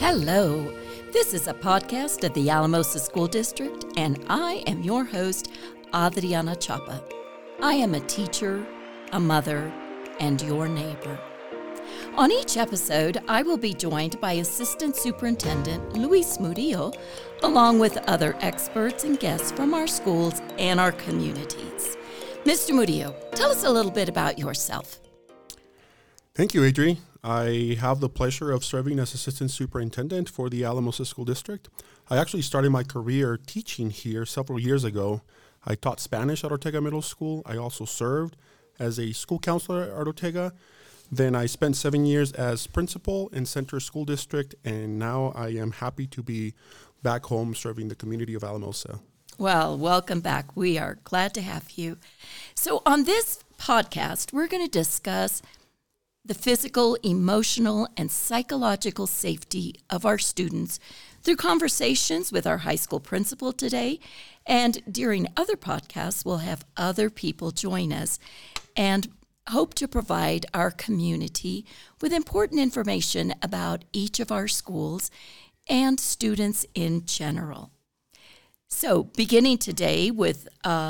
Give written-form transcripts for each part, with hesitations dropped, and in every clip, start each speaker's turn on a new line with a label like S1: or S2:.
S1: Hello, this is a podcast of the Alamosa School District, and I am your host, Adriana Chapa. I am a teacher, a mother, and your neighbor. On each episode, I will be joined by Assistant Superintendent Luis Murillo, along with other experts and guests from our schools and our communities. Mr. Murillo, tell us a little bit about yourself.
S2: Thank you, Adri. I have the pleasure of serving as Assistant Superintendent for the Alamosa School District. I actually started my career teaching here several years ago. I taught Spanish at Ortega Middle School. I also served as a school counselor at Ortega. Then I spent 7 years as principal in Center School District, and now I am happy to be back home serving the community of Alamosa.
S1: Well, welcome back. We are glad to have you. So on this podcast, we're going to discuss the physical, emotional, and psychological safety of our students through conversations with our high school principal today. And during other podcasts, we'll have other people join us and hope to provide our community with important information about each of our schools and students in general. So beginning today with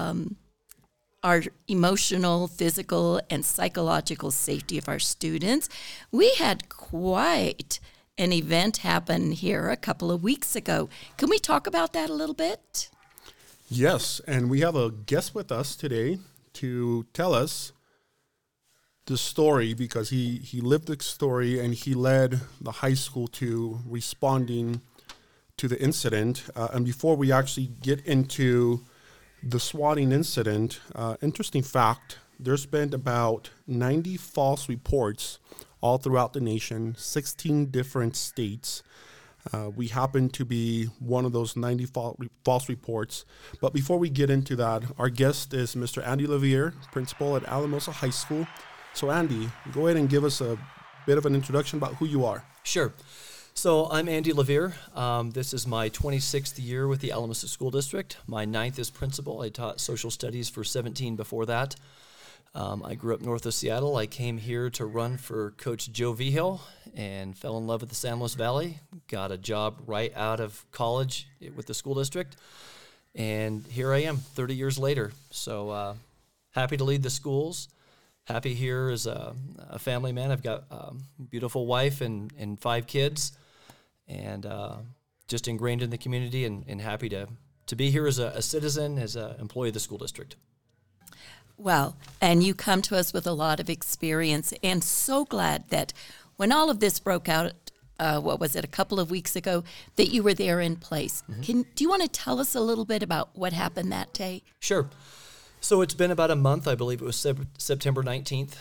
S1: our emotional, physical, and psychological safety of our students, we had quite an event happen here a couple of weeks ago. Can we talk about that a little bit?
S2: Yes, and we have a guest with us today to tell us the story, because he lived the story and he led the high school to responding to the incident. And before we actually get into the swatting incident, interesting fact, there's been about 90 false reports all throughout the nation, 16 different states. We happen to be one of those 90 false reports. But before we get into that, our guest is Mr. Andy Lavier, principal at Alamosa High School. So Andy, go ahead and give us a bit of an introduction about who you are.
S3: Sure. So I'm Andy Lavier. This is my 26th year with the Alamosa School District. My 9th as principal. I taught social studies for 17 before that. I grew up north of Seattle. I came here to run for Coach Joe Vigil and fell in love with the San Luis Valley. Got a job right out of college with the school district. And here I am 30 years later. So happy to lead the schools. Happy here as a family man. I've got a beautiful wife and 5 kids, and just ingrained in the community and happy to be here as a citizen, as an employee of the school district.
S1: Well, and you come to us with a lot of experience, and so glad that when all of this broke out, a couple of weeks ago, that you were there in place. Mm-hmm. Do you want to tell us a little bit about what happened that day?
S3: Sure. So it's been about a month. I believe it was September 19th.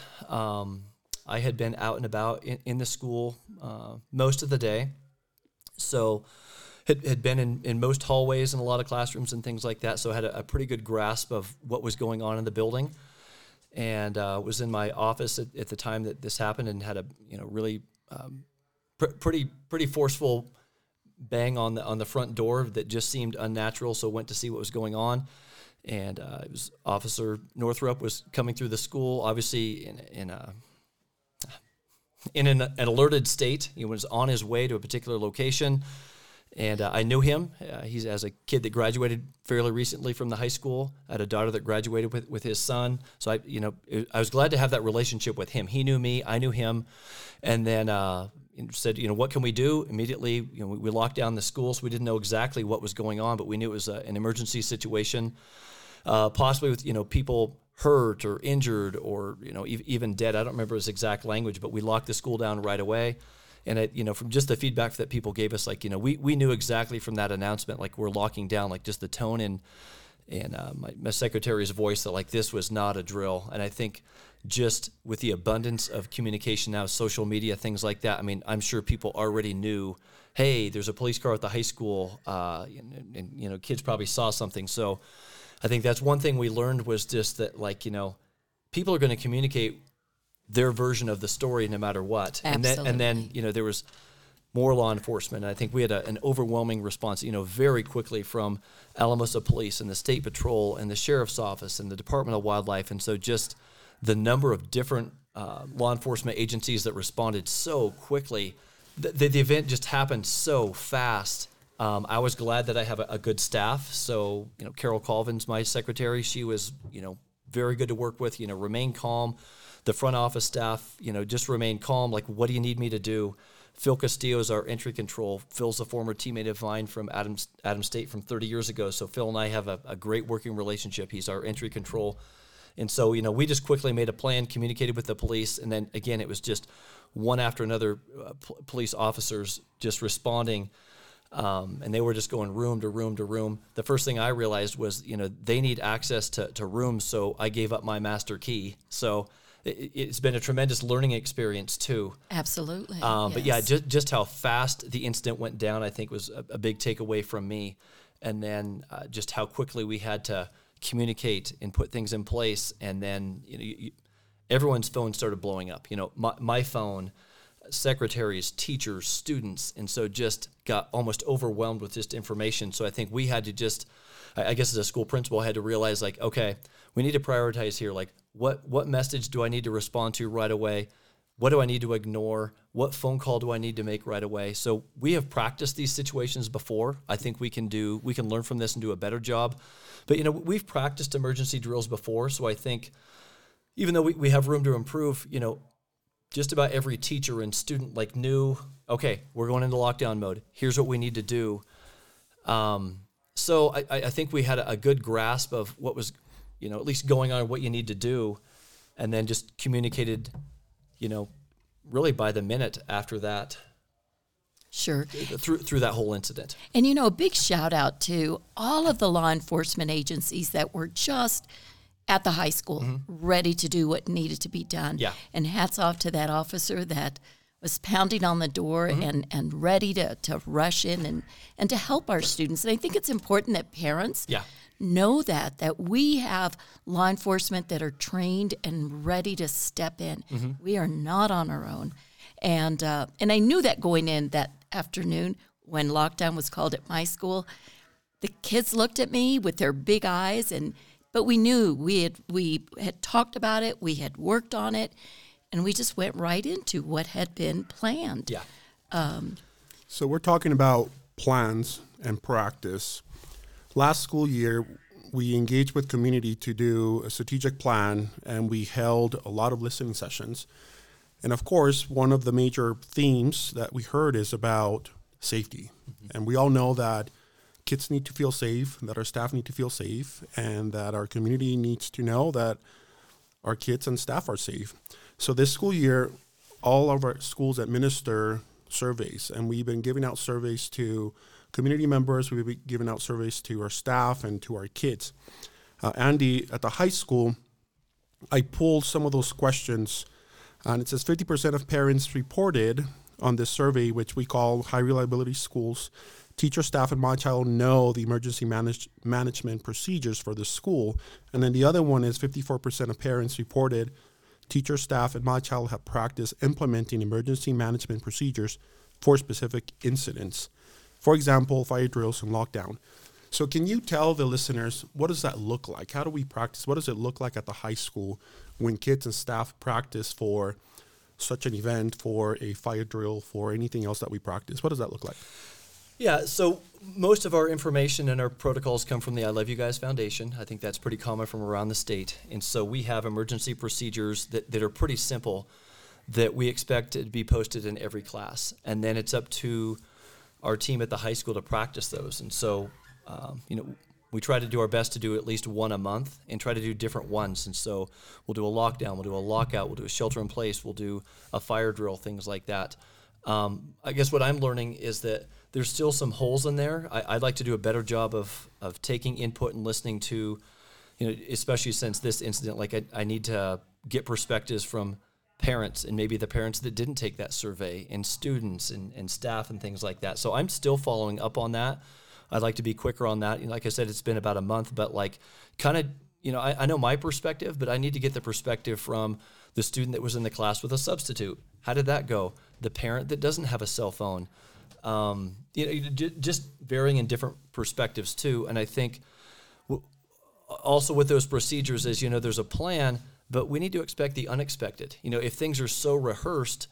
S3: I had been out and about in the school most of the day. So had been in most hallways and a lot of classrooms and things like that. So I had a pretty good grasp of what was going on in the building. And was in my office at the time that this happened, and had a really pretty forceful bang on the front door that just seemed unnatural. So went to see what was going on. And it was Officer Northrup was coming through the school, obviously in an alerted state. He was on his way to a particular location, and I knew him. He's as a kid that graduated fairly recently from the high school. I had a daughter that graduated with his son, so I was glad to have that relationship with him. He knew me, I knew him, and then said, what can we do? Immediately, we locked down the school, so we didn't know exactly what was going on, but we knew it was an emergency situation, possibly with, people hurt or injured or, even dead. I don't remember his exact language, but we locked the school down right away. And, from just the feedback that people gave us, we knew exactly from that announcement, we're locking down, just the tone and my secretary's voice that, this was not a drill. And I think just with the abundance of communication now, social media, things like that, I'm sure people already knew, hey, there's a police car at the high school, and kids probably saw something. So I think that's one thing we learned, was just that, people are going to communicate their version of the story no matter what.
S1: Absolutely.
S3: And then there was more law enforcement. And I think we had an overwhelming response, very quickly from Alamosa Police and the State Patrol and the Sheriff's Office and the Department of Wildlife. And so just the number of different law enforcement agencies that responded so quickly the event just happened so fast. I was glad that I have a good staff. So, Carol Colvin's my secretary. She was, very good to work with, remain calm. The front office staff, just remain calm. Like, what do you need me to do? Phil Castillo is our entry control. Phil's a former teammate of mine from Adams State from 30 years ago. So Phil and I have a great working relationship. He's our entry control. And so, we just quickly made a plan, communicated with the police, and then, again, it was just one after another police officers just responding, and they were just going room to room to room. The first thing I realized was, they need access to rooms, so I gave up my master key. So it's been a tremendous learning experience, too.
S1: Absolutely.
S3: But, yeah, just how fast the incident went down, I think, was a big takeaway from me. And then just how quickly we had to communicate and put things in place, and then everyone's phone started blowing up. My phone, secretaries, teachers, students, and so just got almost overwhelmed with just information. So I think we had to just, I guess as a school principal, I had to realize, like, okay, we need to prioritize here. Like, what message do I need to respond to right away? What do I need to ignore? What phone call do I need to make right away? So we have practiced these situations before. I think we can learn from this and do a better job. But, we've practiced emergency drills before. So I think even though we have room to improve, just about every teacher and student knew, okay, we're going into lockdown mode. Here's what we need to do. So I think we had a good grasp of what was, at least going on, what you need to do, and then just communicated, really by the minute after that.
S1: Sure.
S3: Through that whole incident.
S1: And, a big shout out to all of the law enforcement agencies that were just at the high school, ready to do what needed to be done.
S3: Yeah.
S1: And hats off to that officer that was pounding on the door and ready to rush in and to help our students. And I think it's important that parents know that we have law enforcement that are trained and ready to step in. We are not on our own. And I knew that going in that afternoon when lockdown was called at my school. The kids looked at me with their big eyes, but we knew we had talked about it, we had worked on it, and we just went right into what had been planned.
S3: Yeah.
S2: So we're talking about plans and practice. Last school year, we engaged with community to do a strategic plan, and we held a lot of listening sessions. And of course, one of the major themes that we heard is about safety. And we all know that kids need to feel safe, that our staff need to feel safe, and that our community needs to know that our kids and staff are safe. So this school year, all of our schools administer surveys, and we've been giving out surveys to community members, we've been giving out surveys to our staff and to our kids. Andy, at the high school, I pulled some of those questions, and it says 50% of parents reported on this survey, which we call high reliability schools. Teacher, staff, and my child know the emergency management procedures for the school. And then the other one is 54% of parents reported teacher, staff, and my child have practiced implementing emergency management procedures for specific incidents. For example, fire drills and lockdown. So can you tell the listeners, what does that look like? How do we practice? What does it look like at the high school when kids and staff practice for such an event, for a fire drill, for anything else that we practice? What does that look like?
S3: Yeah, so most of our information and our protocols come from the I Love You Guys Foundation. I think that's pretty common from around the state. And so we have emergency procedures that are pretty simple that we expect to be posted in every class. And then it's up to our team at the high school to practice those. And so, we try to do our best to do at least one a month and try to do different ones. And so we'll do a lockdown, we'll do a lockout, we'll do a shelter in place, we'll do a fire drill, things like that. I guess what I'm learning is that there's still some holes in there. I'd like to do a better job of taking input and listening to, especially since this incident, I need to get perspectives from parents and maybe the parents that didn't take that survey and students and staff and things like that. So I'm still following up on that. I'd like to be quicker on that. Like I said, it's been about a month, but I know my perspective, but I need to get the perspective from the student that was in the class with a substitute. How did that go? The parent that doesn't have a cell phone. Just varying in different perspectives too. And I think also with those procedures is, there's a plan, but we need to expect the unexpected. If things are so rehearsed,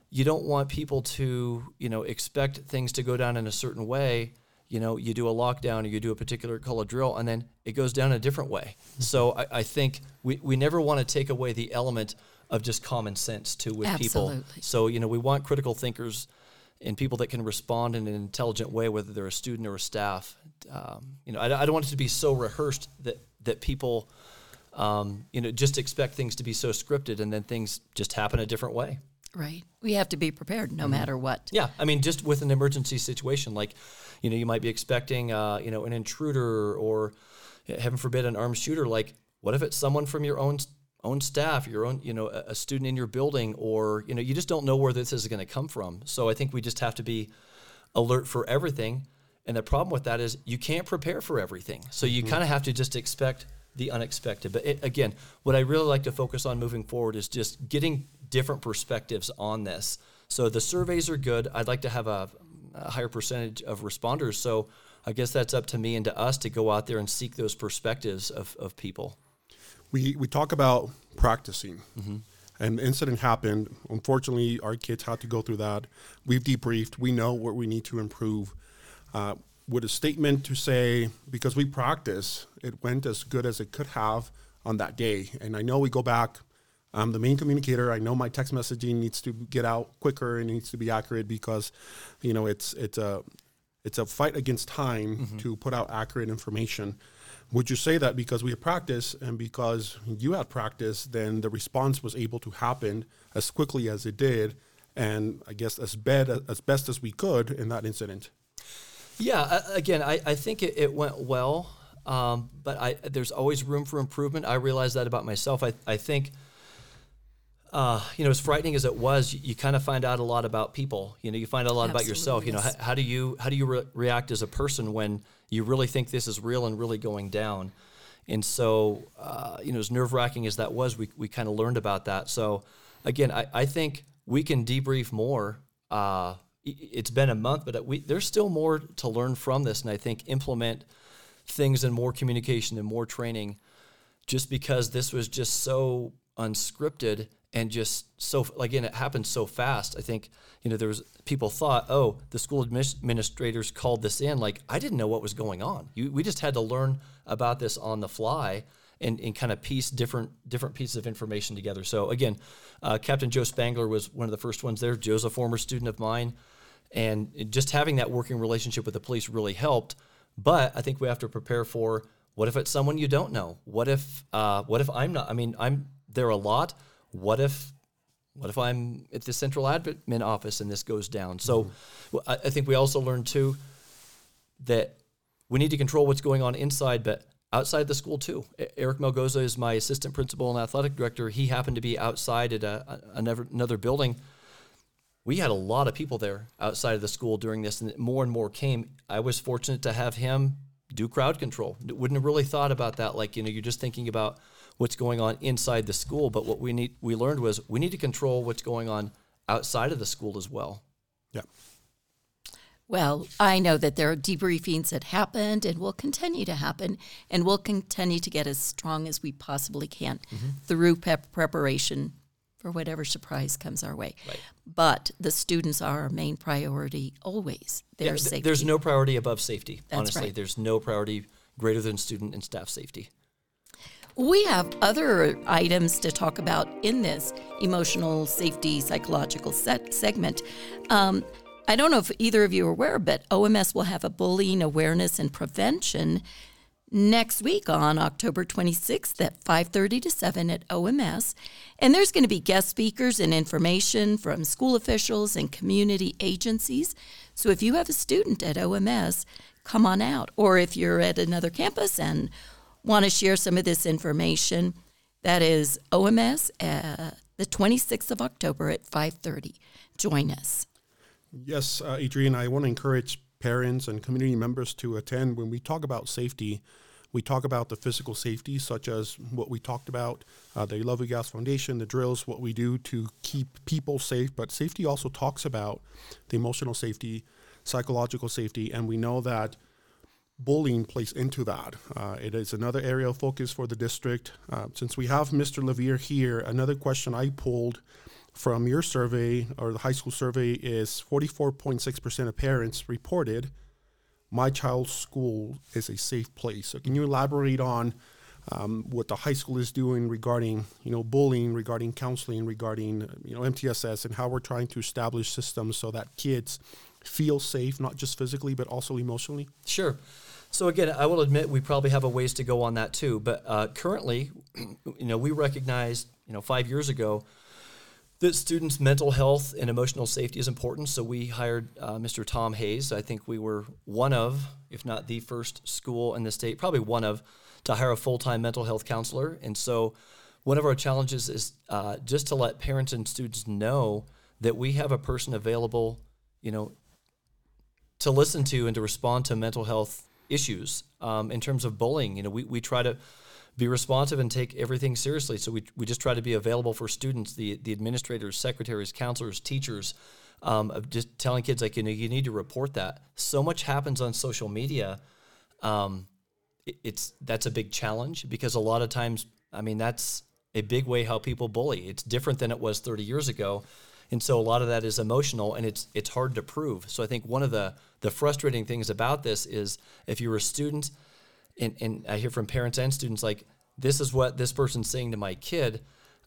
S3: you don't want people to, expect things to go down in a certain way. You do a lockdown or you do a particular color drill, and then it goes down a different way. So I think we never want to take away the element of just common sense too with
S1: Absolutely.
S3: people. So, we want critical thinkers and people that can respond in an intelligent way, whether they're a student or a staff. I don't want it to be so rehearsed that people, just expect things to be so scripted and then things just happen a different way.
S1: Right. We have to be prepared no matter what.
S3: Yeah. I mean, just with an emergency situation, like, you might be expecting, an intruder or, heaven forbid, an armed shooter. Like, what if it's someone from your own staff, your own, a student in your building, or, you just don't know where this is going to come from. So I think we just have to be alert for everything. And the problem with that is you can't prepare for everything. So you kind of have to just expect the unexpected. But again, what I really like to focus on moving forward is just getting different perspectives on this. So the surveys are good. I'd like to have a higher percentage of responders. So I guess that's up to me and to us to go out there and seek those perspectives of people.
S2: We talk about practicing. And the incident happened. Unfortunately, our kids had to go through that. We've debriefed. We know what we need to improve. With a statement to say, because we practice, it went as good as it could have on that day. And I know we go back. I'm the main communicator. I know my text messaging needs to get out quicker and needs to be accurate because, it's a fight against time to put out accurate information. Would you say that because we had practice and because you had practice, then the response was able to happen as quickly as it did, and I guess as best as we could in that incident?
S3: Yeah, again, I think it went well, but there's always room for improvement. I realize that about myself. I think, as frightening as it was, you kind of find out a lot about people. You find out a lot about yourself.
S1: Yes.
S3: How do you react as a person when you really think this is real and really going down? And so, as nerve-wracking as that was, we kind of learned about that. So, again, I think we can debrief more. It's been a month, but there's still more to learn from this, and I think implement things and more communication and more training, just because this was just so unscripted and just so, again, it happened so fast. I think, there was people thought, the school administrators called this in. Like, I didn't know what was going on. We just had to learn about this on the fly and kind of piece different pieces of information together. So again, Captain Joe Spangler was one of the first ones there. Joe's a former student of mine, and just having that working relationship with the police really helped. But I think we have to prepare for, what if it's someone you don't know? What if I'm not? I mean, I'm there a lot. What if I'm at the central admin office and this goes down? So I think we also learned too that we need to control what's going on inside, but outside the school too. Eric Melgoza is my assistant principal and athletic director. He happened to be outside at another building. We had a lot of people there outside of the school during this, and more and more came. I was fortunate to have him do crowd control. Wouldn't have really thought about that. Like, you're just thinking about what's going on inside the school, but what we learned was we need to control what's going on outside of the school as well.
S2: Yeah.
S1: Well, I know that there are debriefings that happened and will continue to happen, and we'll continue to get as strong as we possibly can through preparation for whatever surprise comes our way.
S3: Right.
S1: But the students are our main priority always. Their safety.
S3: There's no priority above safety,
S1: That's
S3: honestly.
S1: right.
S3: There's no priority greater than student and staff safety.
S1: We have other items to talk about in this emotional safety psychological segment. I don't know if either of you are aware, but OMS will have a bullying awareness and prevention next week on October 26th at 5:30 to 7 at OMS. And there's going to be guest speakers and information from school officials and community agencies. So if you have a student at OMS, come on out. Or if you're at another campus and want to share some of this information, that is OMS the 26th of October at 5:30. Join us.
S2: Yes, Adrienne, I want to encourage parents and community members to attend. When we talk about safety, we talk about the physical safety, such as what we talked about, the Love You Gas Foundation, the drills, what we do to keep people safe. But safety also talks about the emotional safety, psychological safety, and we know that bullying plays into that. It is another area of focus for the district. Since we have Mr. Levere here, another question I pulled from your survey or the high school survey is 44.6% of parents reported my child's school is a safe place. So can you elaborate on what the high school is doing regarding, bullying, regarding counseling, regarding, MTSS, and how we're trying to establish systems so that kids feel safe, not just physically, but also emotionally?
S3: Sure. So again, I will admit we probably have a ways to go on that too. But currently, we recognized, 5 years ago that students' mental health and emotional safety is important. So we hired Mr. Tom Hayes. I think we were one of, if not the first school in the state, probably one of, to hire a full-time mental health counselor. And so one of our challenges is just to let parents and students know that we have a person available, to listen to and to respond to mental health issues. In terms of bullying, we try to be responsive and take everything seriously. So we just try to be available for students, the administrators, secretaries, counselors, teachers, of just telling kids, like, you need to report that. So much happens on social media. That's a big challenge because a lot of times, that's a big way how people bully. It's different than it was 30 years ago. And so a lot of that is emotional, and it's hard to prove. So I think one of the frustrating things about this is if you're a student, and I hear from parents and students, like, this is what this person's saying to my kid,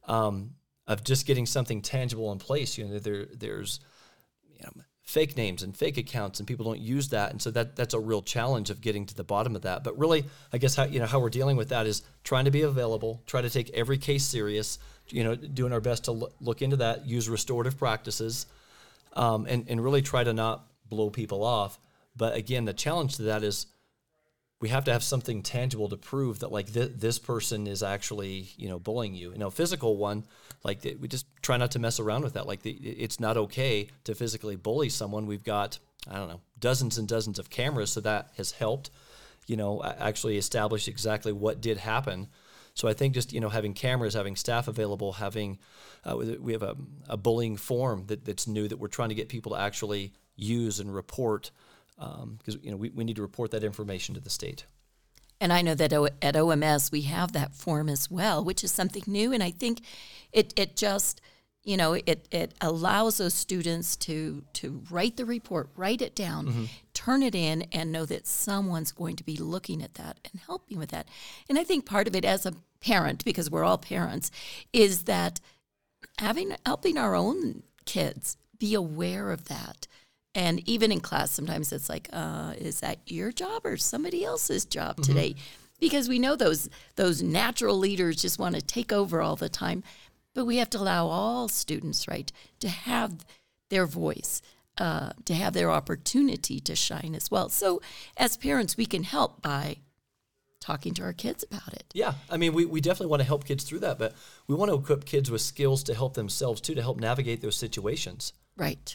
S3: of just getting something tangible in place. There's fake names and fake accounts, and people don't use that. And so that's a real challenge of getting to the bottom of that. But really, I guess how we're dealing with that is trying to be available, try to take every case serious, doing our best to look into that, use restorative practices, and really try to not blow people off. But again, the challenge to that is we have to have something tangible to prove that, like, this person is actually, bullying you. Physical one, like, we just try not to mess around with that. Like, it's not okay to physically bully someone. We've got, dozens and dozens of cameras, so that has helped, actually establish exactly what did happen. So I think just, having cameras, having staff available, having, we have a bullying form that's new that we're trying to get people to actually use and report, because we need to report that information to the state.
S1: And I know that at OMS we have that form as well, which is something new. And I think it just, it allows those students to write the report, write it down, turn it in, and know that someone's going to be looking at that and helping with that. And I think part of it as a parent, because we're all parents, is that helping our own kids be aware of that. And even in class, sometimes it's like, is that your job or somebody else's job today? Because we know those natural leaders just want to take over all the time. But we have to allow all students, right, to have their voice, to have their opportunity to shine as well. So as parents, we can help by talking to our kids about it.
S3: Yeah, we definitely want to help kids through that, but we want to equip kids with skills to help themselves too, to help navigate those situations.
S1: Right.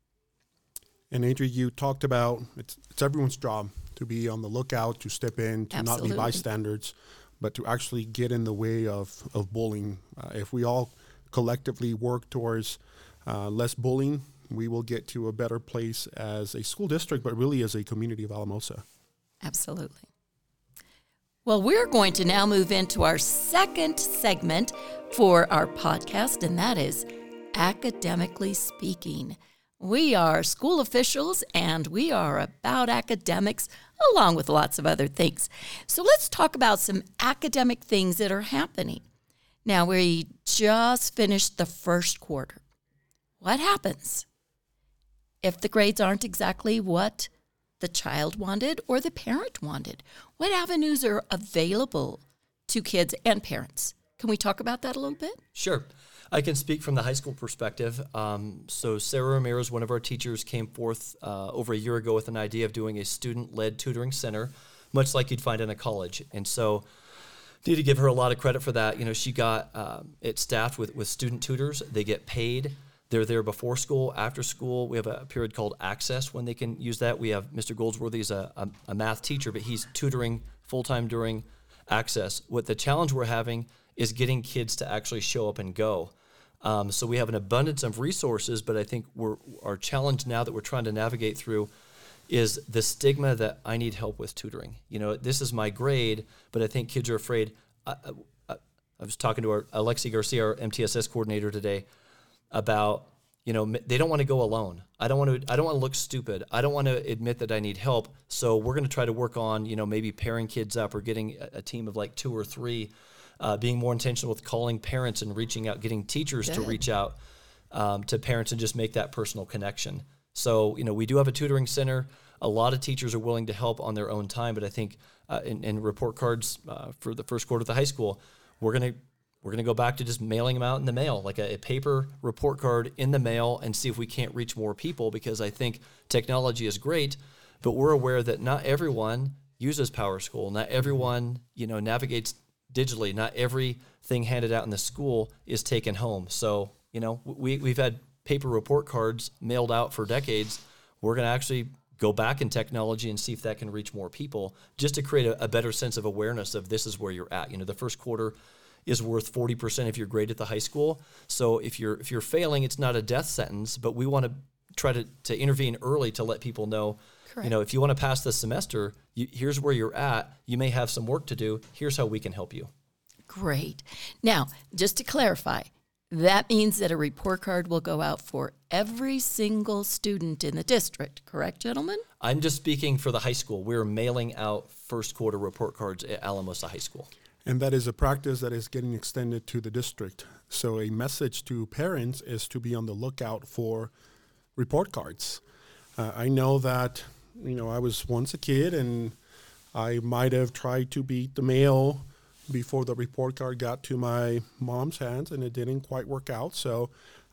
S2: And Adria, you talked about it's everyone's job to be on the lookout, to step in, to
S1: Absolutely.
S2: not be bystanders, but to actually get in the way of bullying. If we all collectively work towards less bullying, we will get to a better place as a school district, but really as a community of Alamosa.
S1: Absolutely. Well, we're going to now move into our second segment for our podcast, and that is Academically Speaking. We are school officials, and we are about academics, along with lots of other things. So let's talk about some academic things that are happening. Now, we just finished the first quarter. What happens if the grades aren't exactly what the child wanted or the parent wanted? What avenues are available to kids and parents? Can we talk about that a little bit?
S3: Sure. I can speak from the high school perspective. So Sarah Ramirez, one of our teachers, came forth over a year ago with an idea of doing a student-led tutoring center, much like you'd find in a college. And so need to give her a lot of credit for that. She got it staffed with student tutors. They get paid. They're there before school, after school. We have a period called Access when they can use that. We have Mr. Goldsworthy is a math teacher, but he's tutoring full-time during Access. What the challenge we're having is getting kids to actually show up and go. So we have an abundance of resources, but I think our challenge now that we're trying to navigate through is the stigma that I need help with tutoring. This is my grade, but I think kids are afraid. I was talking to our Alexi Garcia, our MTSS coordinator today. about, they don't want to go alone. I don't want to look stupid. I don't want to admit that I need help. So we're going to try to work on, maybe pairing kids up or getting a team of like 2 or 3, being more intentional with calling parents and reaching out, getting teachers to reach out to parents and just make that personal connection. So, we do have a tutoring center. A lot of teachers are willing to help on their own time, but I think in report cards for the first quarter of the high school, we're going to go back to just mailing them out in the mail, like a paper report card in the mail, and see if we can't reach more people, because I think technology is great, but we're aware that not everyone uses PowerSchool. Not everyone, navigates digitally. Not everything handed out in the school is taken home. So, we've had paper report cards mailed out for decades. We're going to actually go back in technology and see if that can reach more people, just to create a better sense of awareness of this is where you're at. The first quarter is worth 40% of your grade at the high school. So if you're failing, it's not a death sentence, but we want to try to intervene early to let people know,
S1: Correct.
S3: If you want to pass this semester, here's where you're at. You may have some work to do. Here's how we can help you.
S1: Great. Now, just to clarify, that means that a report card will go out for every single student in the district, correct, gentlemen?
S3: I'm just speaking for the high school. We're mailing out first quarter report cards at Alamosa High School.
S2: And that is a practice that is getting extended to the district. So a message to parents is to be on the lookout for report cards. I know that, I was once a kid and I might have tried to beat the mail before the report card got to my mom's hands, and it didn't quite work out. So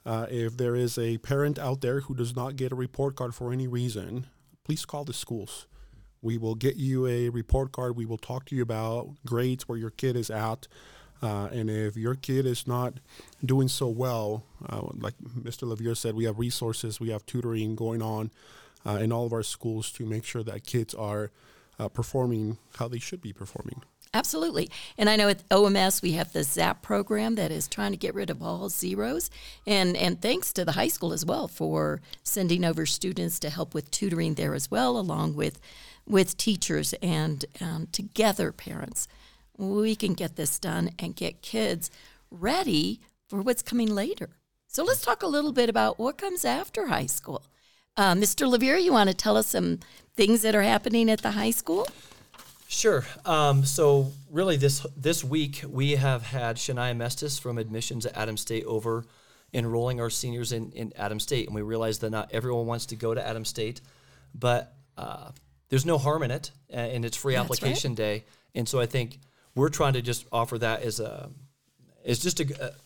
S2: if there is a parent out there who does not get a report card for any reason, please call the schools. We will get you a report card. We will talk to you about grades, where your kid is at. And if your kid is not doing so well, like Mr. LaVier said, we have resources, we have tutoring going on in all of our schools to make sure that kids are performing how they should be performing.
S1: Absolutely. And I know at OMS we have the ZAP program that is trying to get rid of all zeros. And thanks to the high school as well for sending over students to help with tutoring there as well, along with teachers and together parents. We can get this done and get kids ready for what's coming later. So let's talk a little bit about what comes after high school. Mr. LaVier, you want to tell us some things that are happening at the high school?
S3: Sure. So really this week we have had Shania Mestis from admissions at Adams State over enrolling our seniors in Adams State. And we realize that not everyone wants to go to Adams State, but there's no harm in it, and it's free application day. And so I think we're trying to just offer that as just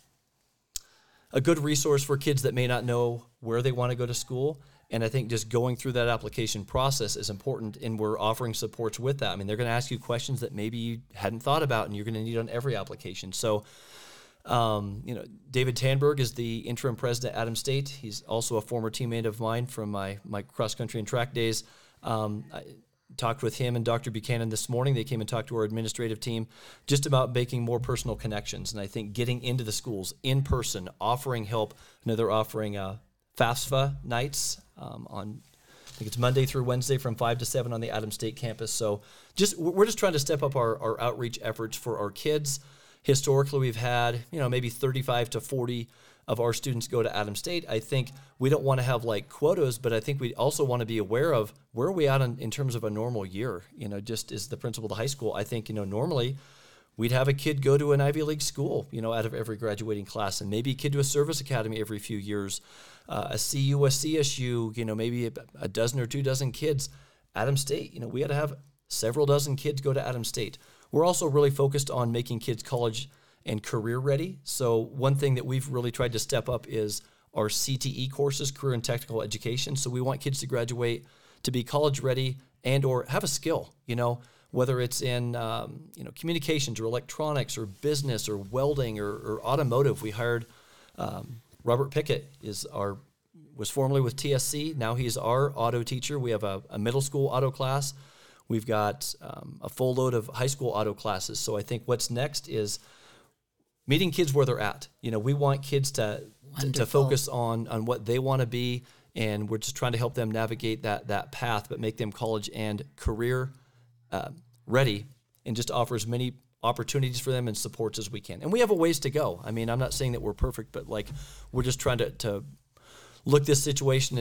S3: a good resource for kids that may not know where they want to go to school. And I think just going through that application process is important, and we're offering supports with that. I mean, they're going to ask you questions that maybe you hadn't thought about and you're going to need on every application. So, David Tanberg is the interim president at Adams State. He's also a former teammate of mine from my cross-country and track days. I talked with him and Dr. Buchanan this morning. They came and talked to our administrative team just about making more personal connections. And I think getting into the schools in person, offering help. I know they're offering FAFSA nights on, I think it's Monday through Wednesday from 5 to 7 on the Adams State campus. So we're just trying to step up our outreach efforts for our kids. Historically, we've had, maybe 35 to 40 of our students go to Adams State. I think we don't want to have like quotas, but I think we also want to be aware of where are we at in terms of a normal year. Just as the principal of the high school, I think, normally we'd have a kid go to an Ivy League school, out of every graduating class, and maybe a kid to a service academy every few years, a CU, a CSU, maybe a dozen or 2 dozen kids. Adams State, we had to have several dozen kids go to Adams State. We're also really focused on making kids college and career ready. So one thing that we've really tried to step up is our CTE courses, career and technical education. So we want kids to graduate to be college ready and or have a skill, whether it's in communications or electronics or business or welding or automotive. We hired Robert Pickett was formerly with TSC. Now he's our auto teacher. We have a middle school auto class. We've got a full load of high school auto classes. So I think what's next is meeting kids where they're at. We want kids to focus on what they want to be, and we're just trying to help them navigate that path, but make them college and career ready, and just offer as many opportunities for them and supports as we can. And we have a ways to go. I mean, I'm not saying that we're perfect, but like we're just trying to look this situation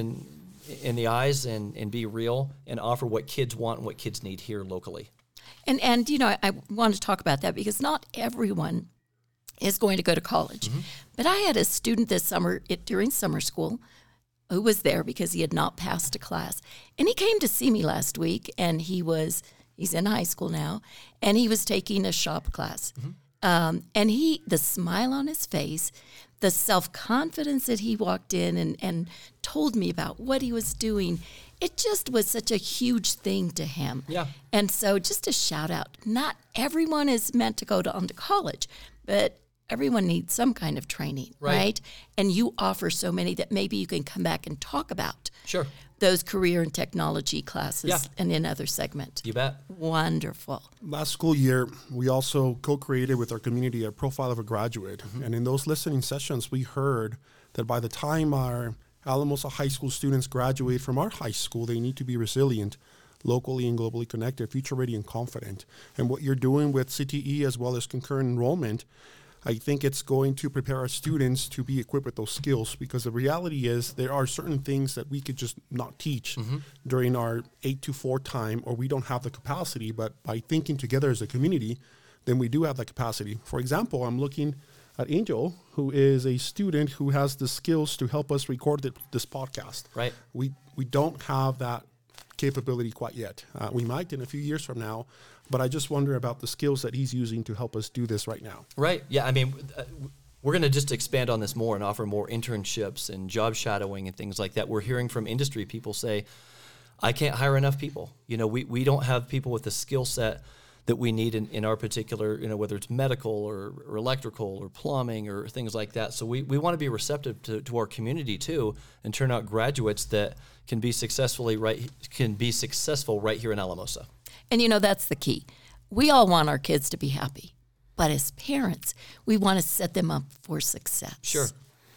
S3: in the eyes and be real and offer what kids want and what kids need here locally.
S1: And I want to talk about that because not everyone is going to go to college. Mm-hmm. But I had a student this summer during summer school who was there because he had not passed a class. And he came to see me last week, and he's in high school now, and he was taking a shop class. Mm-hmm. And the smile on his face, the self-confidence that he walked in and told me about what he was doing, it just was such a huge thing to him.
S3: Yeah.
S1: And so just a shout out, not everyone is meant to go on to college, but everyone needs some kind of training, right? And you offer so many that maybe you can come back and talk about.
S3: Sure.
S1: Those career and technology classes and in other segment.
S3: You bet.
S1: Wonderful.
S2: Last school year, we also co-created with our community a profile of a graduate.
S3: Mm-hmm.
S2: And in those listening sessions, we heard that by the time our Alamosa High School students graduate from our high school, they need to be resilient, locally and globally connected, future ready and confident. And what you're doing with CTE as well as concurrent enrollment, I think it's going to prepare our students to be equipped with those skills, because the reality is there are certain things that we could just not teach during our 8 to 4 time, or we don't have the capacity. But by thinking together as a community, then we do have that capacity. For example, I'm looking at Angel, who is a student who has the skills to help us record this podcast.
S3: Right.
S2: We don't have that capability quite yet. We might in a few years from now, but I just wonder about the skills that he's using to help us do this right now.
S3: Right. Yeah. I mean, we're going to just expand on this more and offer more internships and job shadowing and things like that. We're hearing from industry people say, I can't hire enough people. We don't have people with the skill set that we need in our particular, whether it's medical or electrical or plumbing or things like that. So we want to be receptive to our community too, and turn out graduates that can be successful right here in Alamosa.
S1: And that's the key. We all want our kids to be happy, but as parents, we want to set them up for success.
S3: Sure.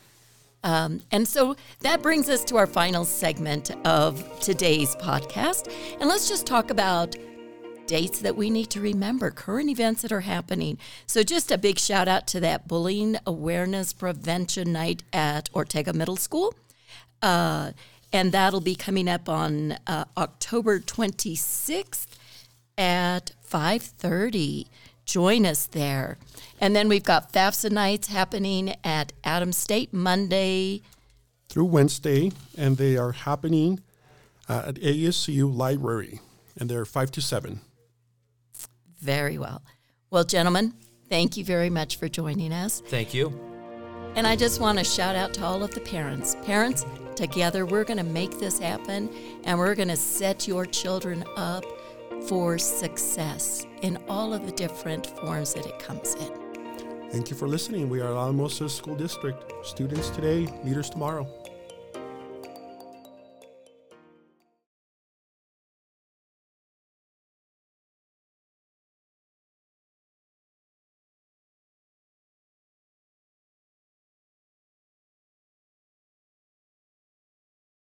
S1: And so that brings us to our final segment of today's podcast. And let's just talk about dates that we need to remember, current events that are happening. So just a big shout out to that Bullying Awareness Prevention Night at Ortega Middle School. And that'll be coming up on October 26th at 5:30. Join us there. And then we've got FAFSA nights happening at Adams State Monday
S2: through Wednesday, and they are happening at ASU Library, and they're 5 to 7.
S1: Very well. Well, gentlemen, thank you very much for joining us.
S3: Thank you.
S1: And I just want to shout out to all of the parents. Parents, together we're going to make this happen, and we're going to set your children up for success in all of the different forms that it comes in.
S2: Thank you for listening. We are Alamosa School District. Students today, leaders tomorrow.